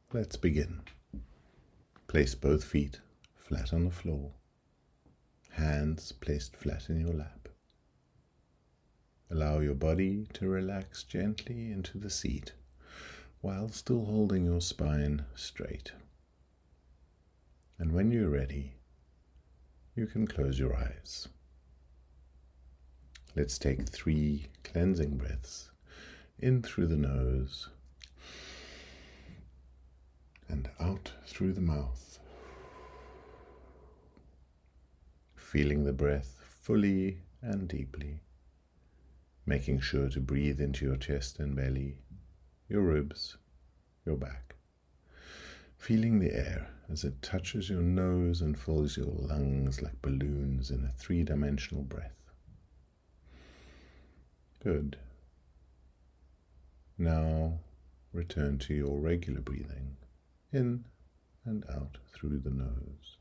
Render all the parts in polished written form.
Let's begin. Place both feet flat on the floor, hands placed flat in your lap. Allow your body to relax gently into the seat while still holding your spine straight. And when you're ready, you can close your eyes. Let's take 3 cleansing breaths in through the nose and out through the mouth. Feeling the breath fully and deeply, making sure to breathe into your chest and belly, your ribs, your back. Feeling the air as it touches your nose and fills your lungs like balloons in a 3-dimensional breath. Good. Now return to your regular breathing, in and out through the nose.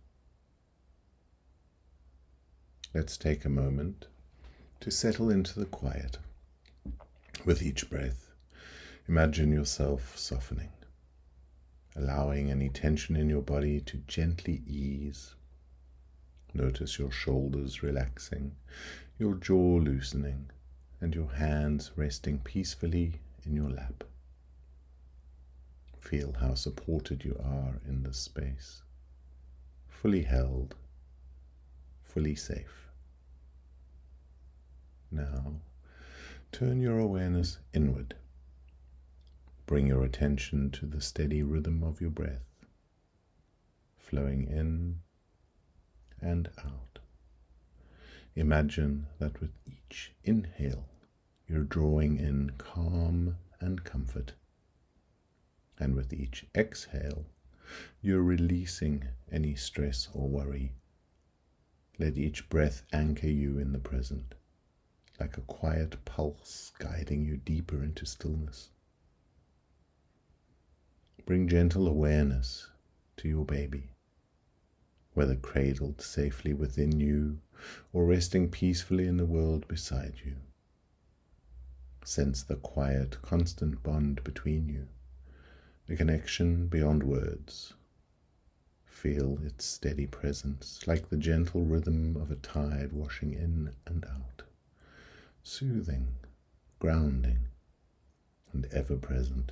Let's take a moment to settle into the quiet. With each breath, imagine yourself softening, allowing any tension in your body to gently ease. Notice your shoulders relaxing, your jaw loosening, and your hands resting peacefully in your lap. Feel how supported you are in this space, fully held, fully safe. Now, turn your awareness inward. Bring your attention to the steady rhythm of your breath, flowing in and out. Imagine that with each inhale, you're drawing in calm and comfort. And with each exhale, you're releasing any stress or worry. Let each breath anchor you in the present, like a quiet pulse guiding you deeper into stillness. Bring gentle awareness to your baby, whether cradled safely within you or resting peacefully in the world beside you. Sense the quiet, constant bond between you, a connection beyond words. Feel its steady presence, like the gentle rhythm of a tide washing in and out, soothing, grounding, and ever present.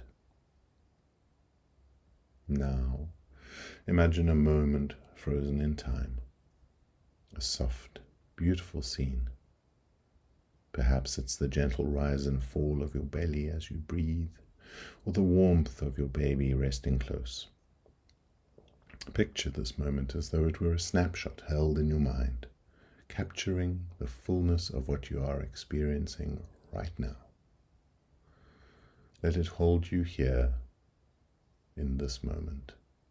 Now, imagine a moment frozen in time, a soft, beautiful scene. Perhaps it's the gentle rise and fall of your belly as you breathe, or the warmth of your baby resting close. Picture this moment as though it were a snapshot held in your mind, capturing the fullness of what you are experiencing right now. Let it hold you here in this moment.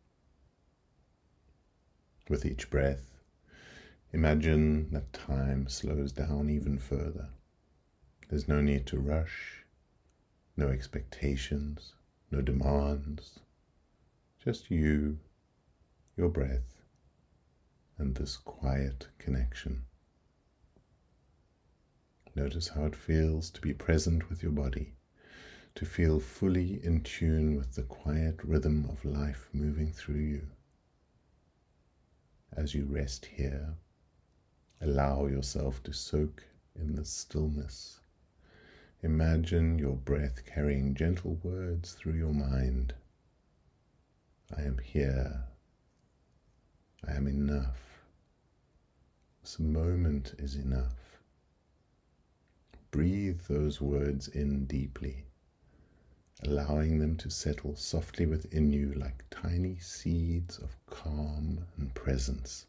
With each breath, imagine that time slows down even further. There's no need to rush, no expectations, no demands, just you, your breath, and this quiet connection. Notice how it feels to be present with your body, to feel fully in tune with the quiet rhythm of life moving through you. As you rest here, allow yourself to soak in the stillness. Imagine your breath carrying gentle words through your mind. I am here. I am enough. This moment is enough. Breathe those words in deeply, allowing them to settle softly within you like tiny seeds of calm and presence.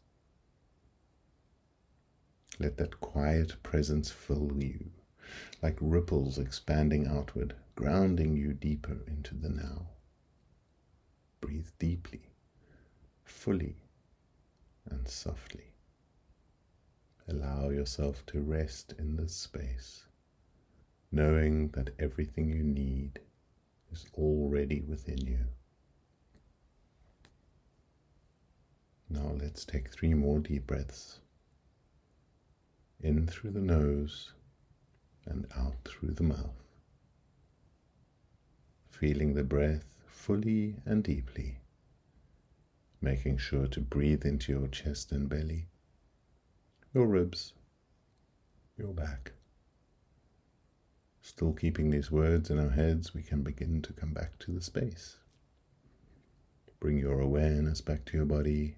Let that quiet presence fill you, like ripples expanding outward, grounding you deeper into the now. Breathe deeply, fully, and softly. Allow yourself to rest in this space, knowing that everything you need is already within you. Now let's take 3 more deep breaths. In through the nose and out through the mouth. Feeling the breath fully and deeply, making sure to breathe into your chest and belly, your ribs, your back. Still keeping these words in our heads, we can begin to come back to the space. Bring your awareness back to your body,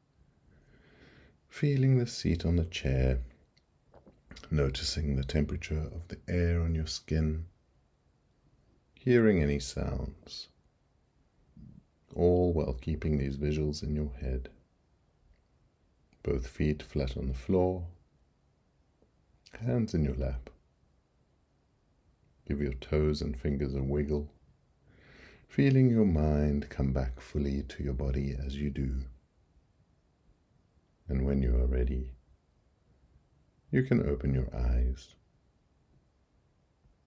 feeling the seat on the chair, noticing the temperature of the air on your skin, hearing any sounds, all while keeping these visuals in your head. Both feet flat on the floor, hands in your lap. Give your toes and fingers a wiggle, feeling your mind come back fully to your body as you do. And when you are ready, you can open your eyes.